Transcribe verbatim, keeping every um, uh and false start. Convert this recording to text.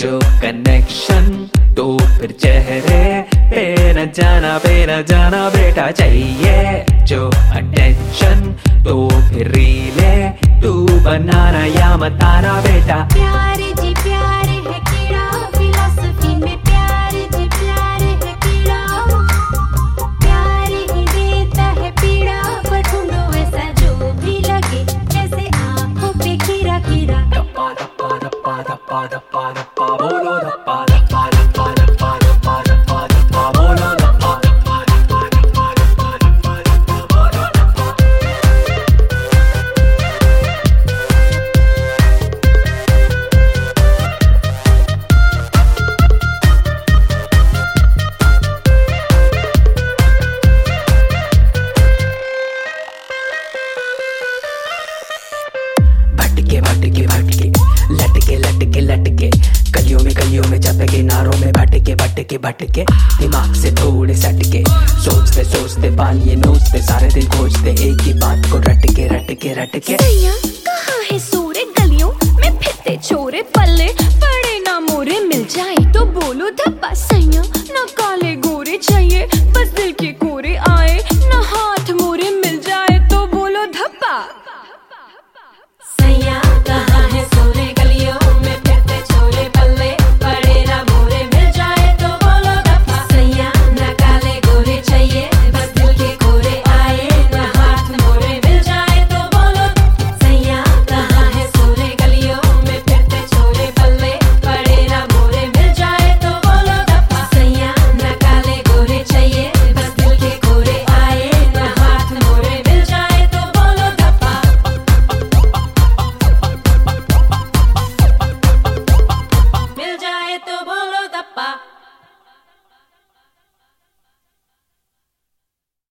जो कनेक्शन तो फिर चेहरे पे न जाना पे न जाना बेटा चाहिए जो अटेंशन तो फिर रीले तू बनाना या मताना बेटा। प्यारे जी प्यारे है कीड़ा फिलॉसफी में प्यारे जी प्यारे है कीड़ा प्यारे ही देता है पीड़ा पर ढूंढो ऐसा जो भी लगे जैसे आंखों पे खीरा खीरा। धप्पा धप्पा धप्पा धप्पा धप्पा धप्पा बोलो धप्पा धप्पा धप्पा धप्पा धप्पा धप्पा धप्पा बोलो धप्पा धप्पा धप्पा धप्पा धप्पा धप्पा धप्पा बोलो धप्पा। भटके भटके भटके लटके लटके लटके गलियों में गलियों में चपके नारों में भटके भटके भटके दिमाग से थोड़े सटके सोचते सोचते बालिए नोचते सारे दिन खोजते एक ही बात को रटके रटके रटके। सैया कहाँ है सूरे गलियों में फिरते छोरे पल्ले पड़े ना मोरे मिल जाए तो बोलो धप्पा। सैया ना काले गोरे चाहिए